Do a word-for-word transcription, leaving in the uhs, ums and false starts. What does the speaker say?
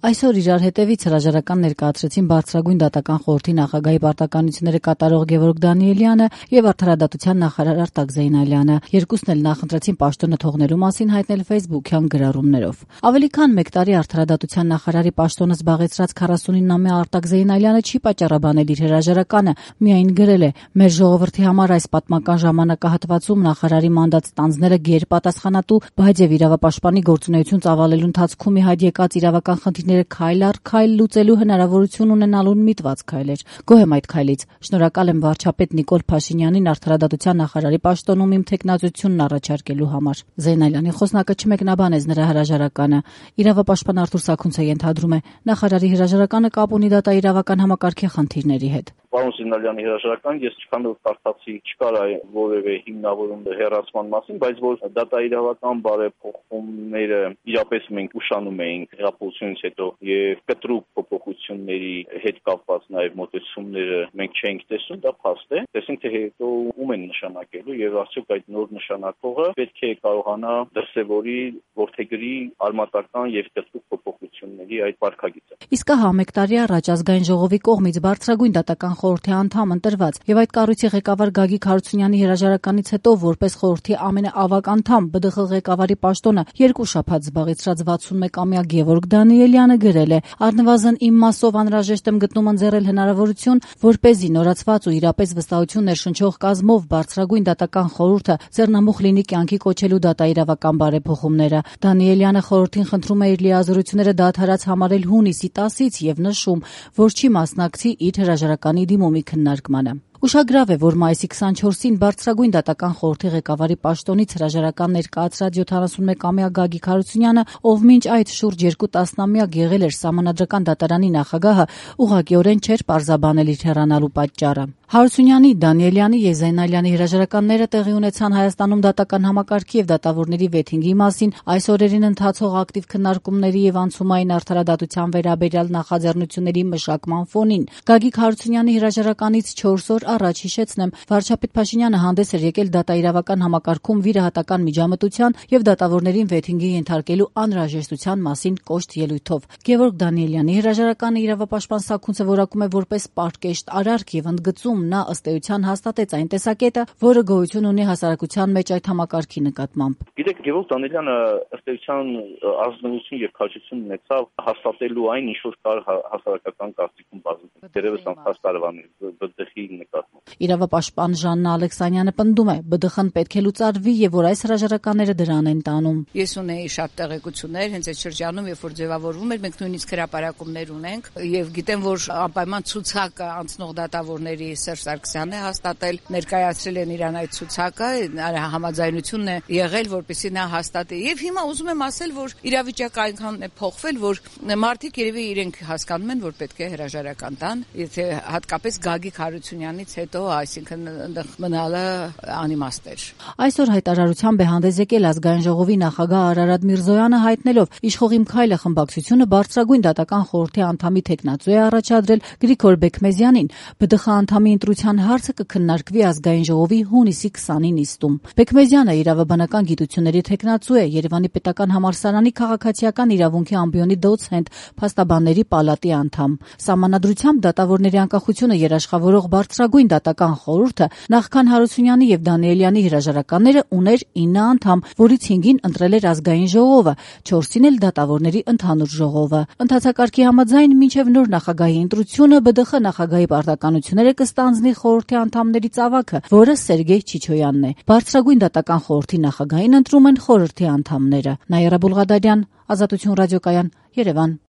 Այսօր իրար հետևից հրաժարական ներկայացրեցին Բարձրագույն դատական խորհրդի նախագահի պարտականությունները կատարող Գևորգ Դանիելյանը եւ Արդարադատության նախարար Արտակ Զեյնալյանը։ Երկուսն էլ նախընտրեցին պաշտոնը թողնելու մասին հայտնել ֆեյսբուքյան գրառումներով։ Ավելի քան մեկ տարի Արդարադատության նախարարի պաշտոնը զբաղեցրած քառասունինամյա Արտակ Զեյնալյանը չի պատճառաբանել իր հրաժարականը, միայն գրել է. «Մեր ժողովրդի համար այս պատմական ժամանակահատվածում նախարարի մանդատ ստանձնելը գերպատասխանատու, բայց եւ իրավապաշտպանի գործունեություն ծավալելու ընթացքում ի հայտ եկած իրավական խնդիրները քայլ առ քայլ լուծելու հնարավորություն ունենալուն միտված քայլ էր։ Գոհ եմ այդ քայլից։ Շնորհակալ եմ վարչապետ Նիկոլ Փաշինյանին Արդարադատության նախարարի պաշտոնում իմ թեկնածությունն առաջարկելու համար»։ Զեյնալյանի խոսնակը չմեկնաբանեց նրա հրաժարականը։ Իրավապաշտպան Արթուր Սաքունցը ենթադրում է, նախարարի հրաժարականը կապ ունի դատաիրավական համակարգի խնդիրների հետ։ Պարոն Զեյնալյանի հրաժարական ես չքանով կարծացի չկար այ որևէ հիմնավորում հեռացման մասին, բայց որ դատաիրավական բարեփոխումները իրապես մենք ուշանում էինք հեղափոխությունից հետո եւ կտրուկ փոփոխությունների հետ կապված նաեւ մոտեցումները մենք չենք տեսնում, դա փաստ է։ Տեսենք թե հետո ում են նշանակելու եւ արդյոք այդ նոր նշանակողը պետք է կարողանա դրսեւորի ворթեգրի արմատական եւ կտրուկ փոփոխությունների այդ վարքագիծը։ Իսկ հա մեկ տարի առաջ ազգային ժողովի կողմից Բարձրագույն դատական խորհրդի անդամ ընտրված եւ այդ կառույցի ղեկավար Գագիկ Հարությունյանի հրաժարականից հետո որպես խորհրդի ամենաավագ անդամ ԲԴԽ ղեկավարի պաշտոնը երկու շաբաթ զբաղեցրած վաթսունմեկամյա Գևորգ Դանիելյանը գրել է. «Առնվազն իմ մասով անհրաժեշտ եմ գտնում ընձեռել հնարավորություն, որպեսզի նորացված ու իրապես վստահություն ներշնչող կազմով Բարձրագույն դատական խորհուրդը ձեռնամուխ լինի կյանքի կոչելու դատաիրավական բարեփոխումները»։ Դանիելյանը խորհրդին խնդրում է իր լիազորությունները դադարած համարել հունիսի տասից եւ նշում, որ չի մասնակցի իր հրաժարականի դիմումի քննարկմանը։ Ուշագրավ է, որ մայիսի քսանչորսին Բարձրագույն դատական խորհրդի ղեկավարի պաշտոնից հրաժարական ներկայացրած յոթանասունմեկամյա Գագիկ Հարությունյանը, ով մինչ այդ շուրջ երկու տասնամյակ եղել էր Սահմանադրական դատարանի նախագահը, ուղղակիորեն չէր պարզաբանել իր հեռանալու պատճառը։ Հարությունյանի, Դանիելյանի եւ Զեյնալյանի հրաժարականները տեղի ունեցան Հայաստանում դատական համակարգի եւ դատավորների վեթինգի մասին, այս օրերին ընթացող ակտիվ քննարկումների եւ անցումային արդարադատության վերաբերյալ նախաձեռնությունների մշակման ֆոնին։ Գագիկ Հարությունյանի հրաժարականից չորս օր առաջ հիշեցնեմ, վարչապետ Փաշինյանը հանդես էր եկել դատաիրավական համակարգում վիրահատական միջամտության եւ դատավորներին վեթինգի ենթարկելու անհրաժեշտության մասին կոշտ ելույթով։ Գևորգ Դանիելյանի հրաժարականը իրավապաշտպան Սաքունցը որակում է որպես պարկեշտ արարք եւ ընդգծում նա ըստ էության հաստատեց այն տեսակետը, որը գոյություն ունի հասարակության մեջ այդ համակարգի նկատմամբ։ Գիտեք, Գևորգ Դանիելյանը ըստ էության ազնվություն եւ քաջություն ունեցավ հաստատելու այն, ինչ որ կար հասարակական կարծիքում բազում։ Դերևս անցած տարվան ԲԴԽ-ի նկատմամբ։ Իրավապաշտպան Ժաննա Ալեքսանյանը պնդում է, ԲԴԽ-ն պետք է լուծարվի եւ որ այս հրաժարականները դրան են տանում։ Ես ունեի շատ տեղեկություններ հենց այդ շրջանում, երբ որ ձևավորվում էր, մենք նույնիսկ հրապարակումներ ունենք եւ գիտեմ, որ անպայման ցուցակը անցնող դատավորների Սերժ Սարգսյանն է հաստատել, ներկայացրել են իրան այդ ցուցակը, համաձայնությունն է եղել, որպեսզի նա հաստատի։ Եվ հիմա ուզում եմ ասել, որ իրավիճակը այնքան է փոխվել, որ մարդիկ երևի իրենք հասկանում են, որ պետք է հրաժարական տան, եթե հատկապես Գագիկ Հարությունյանից հետո, այսինքն այնտեղ մնալը անիմաստ էր։ Այսօր հայտարարությամբ է հանդես եկել ազգային ժողովի նախագահ Արարատ Միրզոյանը, հայտնելով իշխող Իմ քայլը խմբակցությունը Բարձրագույն դատական խորհրդի անդամի թեկնածու է առաջադրել Գրիգոր Բեկմեզյանին։ ԲԴԽ անդամի ընտրության հարցը կքննարկվի ազգային ժողովի հունիսի քսանին նիստում։ Բեկմեզյանը իրավաբանական գիտությունների թեկնածու է, Երևանի պետական համալսարանի քաղաքացիական իրավունքի ամբիոնի դոցենտ, փաստաբանների պալատի անդամ։ Սահմանադրությամբ դատավորների անկախությունը երաշխավորող Բարձրագույն դատական խորհուրդը նախքան Հարությունյանի եւ Դանիելյանի հրաժարականները ուներ ինը անդամ, որից հինգին ընտրել էր ազգային ժողովը, չորսին էլ դատավորների ընդհանուր ժողովը։ Ընթացակարգի համաձայն մինչեւ նոր նախագահի ընտրությունը ԲԴԽ նախագահի պարտականությունները կստանձնի խորհրդի անդամների ծավալը, որը Սերգեյ Չիչոյանն է։ Բարձրագույն դատական խորհրդի նախագահին ընտրում են խորհրդի անդամները։ Նաիրա Բուլղադարյան, Ազատություն ռադիոկայան, Երևան։